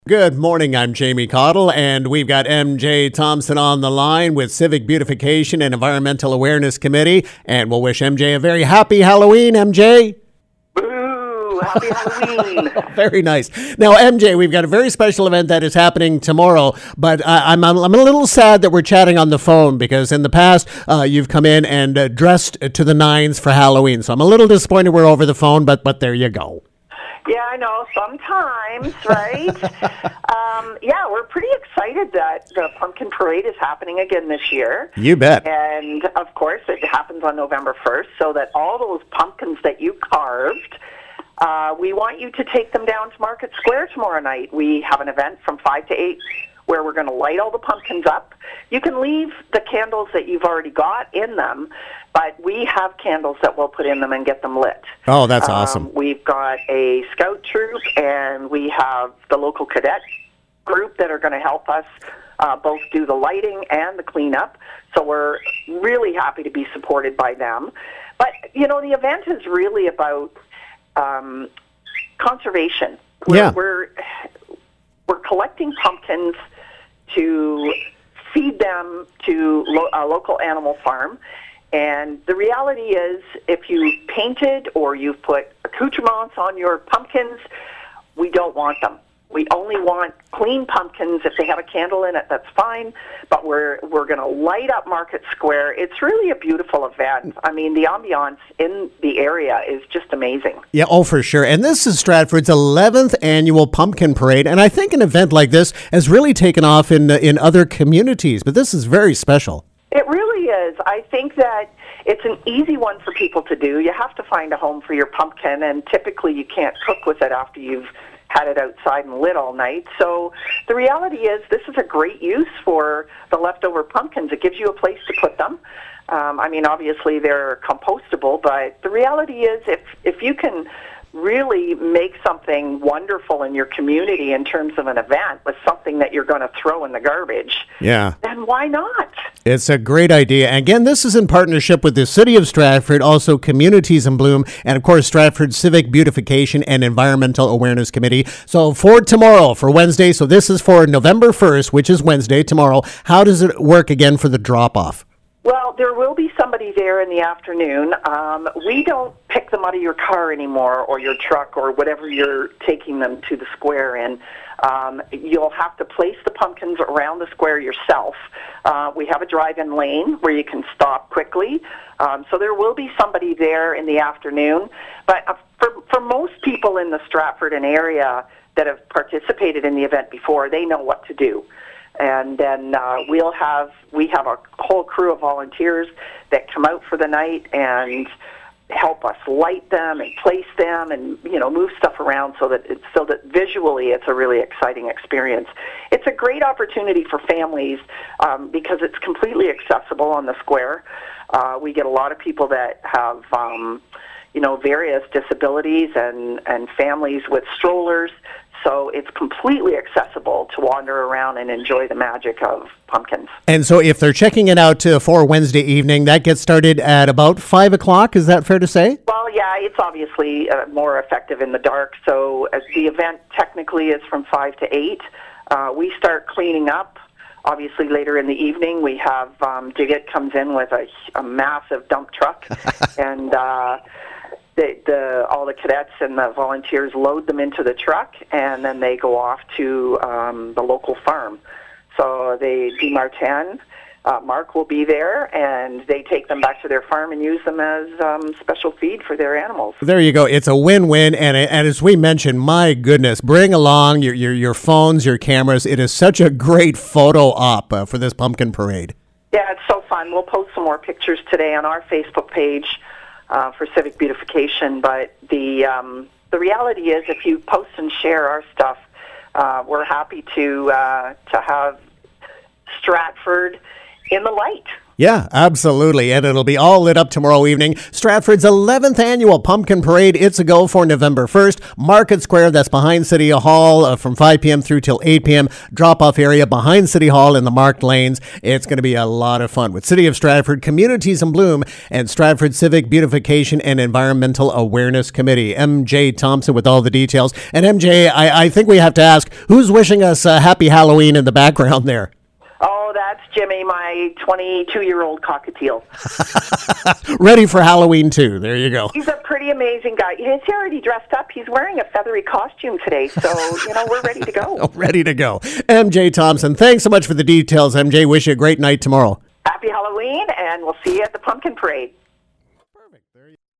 Good morning, I'm Jamie Cottle, and we've got MJ Thompson on the line with Civic Beautification and Environmental Awareness Committee, and we'll wish MJ a very happy Halloween, MJ. Boo! Happy Halloween! Very nice. Now, MJ, we've got a very special event that is happening tomorrow, but I'm a little sad that we're chatting on the phone because in the past, you've come in and dressed to the nines for Halloween, so I'm a little disappointed we're over the phone, but there you go. Yeah, I know, sometimes, right? Yeah, we're pretty excited that the Pumpkin Parade is happening again this year. You bet. And, of course, it happens on November 1st, so that all those pumpkins that you carved, we want you to take them down to Market Square tomorrow night. We have an event from 5 to 8 where we're going to light all the pumpkins up. You can leave the candles that you've already got in them, but we have candles that we'll put in them and get them lit. Oh, that's awesome. We've got a scout troop, and we have the local cadet group that are going to help us both do the lighting and the cleanup. So we're really happy to be supported by them. But, you know, the event is really about conservation. We're collecting pumpkins to feed them to a local animal farm. And the reality is, if you painted or you've put accoutrements on your pumpkins, we don't want them. We only want clean pumpkins. If they have a candle in it, that's fine. But we're going to light up Market Square. It's really a beautiful event. I mean, the ambiance in the area is just amazing. Yeah, oh, for sure. And this is Stratford's 11th annual Pumpkin Parade. And I think an event like this has really taken off in other communities. But this is very special. It really is. I think that it's an easy one for people to do. You have to find a home for your pumpkin, and typically you can't cook with it after you've had it outside and lit all night. So the reality is this is a great use for the leftover pumpkins. It gives you a place to put them. I mean, obviously they're compostable, but the reality is if you can really make something wonderful in your community in terms of an event with something that you're going to throw in the garbage, then why not? It's a great idea. Again, this is in partnership with the City of Stratford, also Communities in Bloom, and of course, Stratford Civic Beautification and Environmental Awareness Committee. So for tomorrow, for Wednesday, so this is for November 1st, which is Wednesday, tomorrow. How does it work again for the drop-off? Well, there will be somebody there in the afternoon. We don't pick them out of your car anymore or your truck or whatever you're taking them to the square in. You'll have to place the pumpkins around the square yourself. We have a drive-in lane where you can stop quickly. So there will be somebody there in the afternoon. But for most people in the Stratford and area that have participated in the event before, they know what to do. And then we have a whole crew of volunteers that come out for the night and help us light them and place them and, you know, move stuff around so that visually it's a really exciting experience. It's a great opportunity for families because it's completely accessible on the square. We get a lot of people that have various disabilities and families with strollers. So it's completely accessible to wander around and enjoy the magic of pumpkins. And so if they're checking it out for Wednesday evening, that gets started at about 5 o'clock. Is that fair to say? Well, yeah, it's obviously more effective in the dark. So as the event technically is from 5 to 8. We start cleaning up. Obviously, later in the evening, we have Diggett comes in with a massive dump truck and all the cadets and the volunteers load them into the truck, and then they go off to the local farm. So Mark will be there, and they take them back to their farm and use them as special feed for their animals. There you go. It's a win-win, and as we mentioned, my goodness, bring along your phones, your cameras. It is such a great photo op for this pumpkin parade. Yeah, it's so fun. We'll post some more pictures today on our Facebook page for Civic Beautification, but the reality is if you post and share our stuff, we're happy to have Stratford in the light. Yeah, absolutely. And it'll be all lit up tomorrow evening. Stratford's 11th annual Pumpkin Parade. It's a go for November 1st. Market Square, that's behind City Hall from 5 p.m. through till 8 p.m. Drop-off area behind City Hall in the marked lanes. It's going to be a lot of fun with City of Stratford, Communities in Bloom, and Stratford Civic Beautification and Environmental Awareness Committee. MJ Thompson with all the details. And MJ, I think we have to ask, who's wishing us a happy Halloween in the background there? Oh, that's Jimmy, my 22-year-old cockatiel. Ready for Halloween, too. There you go. He's a pretty amazing guy. He's already dressed up. He's wearing a feathery costume today, so, we're ready to go. Ready to go. MJ Thompson, thanks so much for the details, MJ. Wish you a great night tomorrow. Happy Halloween, and we'll see you at the Pumpkin Parade.